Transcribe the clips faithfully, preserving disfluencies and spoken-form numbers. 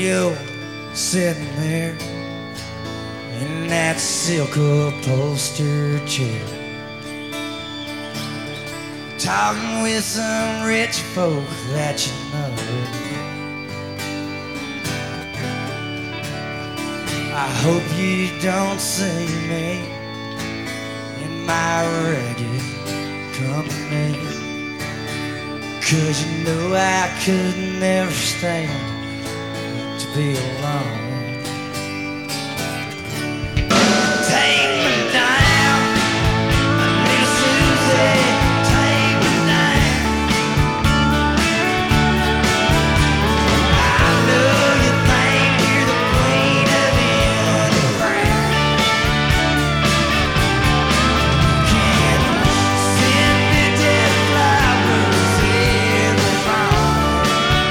you sitting there in that silk upholstered chair, talking with some rich folk that you know. I hope you don't see me in my ragged company, 'cause you know I could never stand to be alone. Take me down, little Susie, take me down. I know you think you're the queen of the underground. Can send me dead flowers every morning.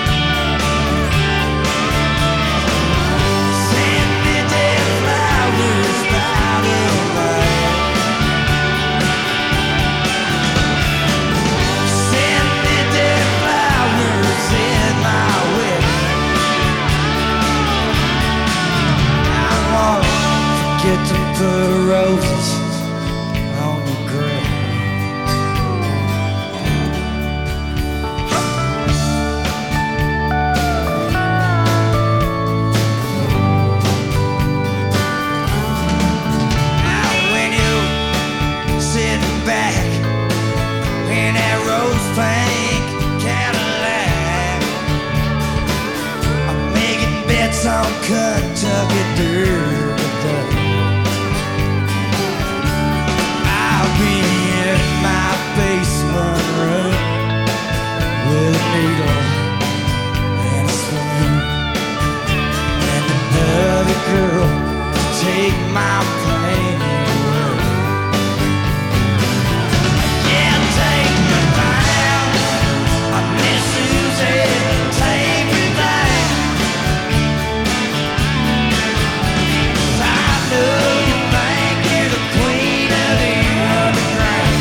Send me dead flowers by the way. Send me dead flowers in my wedding. I won't forget to put roses on your grave. Now when you're sitting back in that rose pink Cadillac, I'm making bets on Kentucky Derby. I'll be in my basement room with a needle and a spoon, and another girl to take my pain away. Yeah, take me down, I miss Susie, take me down. 'Cause I know you think you're the queen of the underground.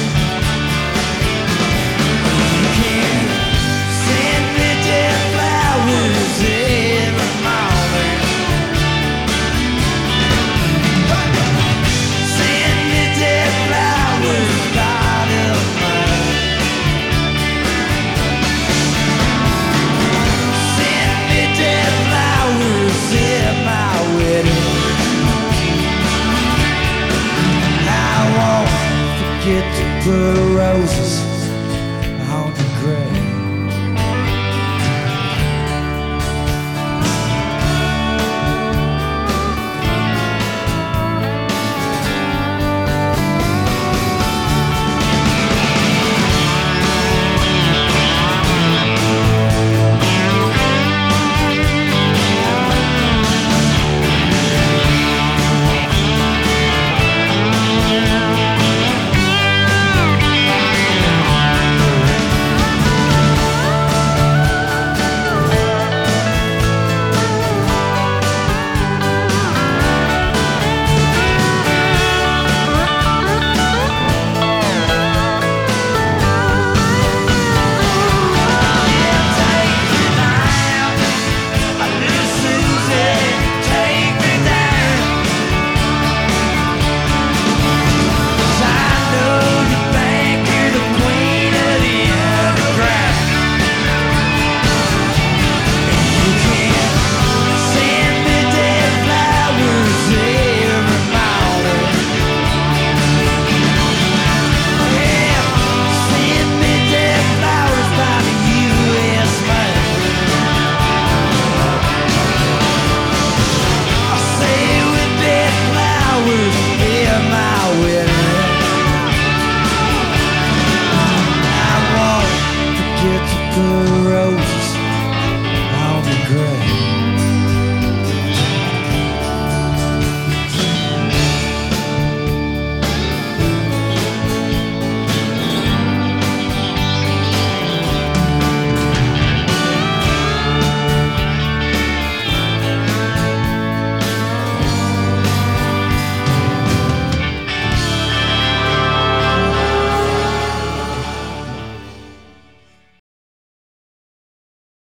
You can send me dead flowers every morning. Send me dead flowers by the way. Send me dead flowers at my wedding. I won't forget to put roses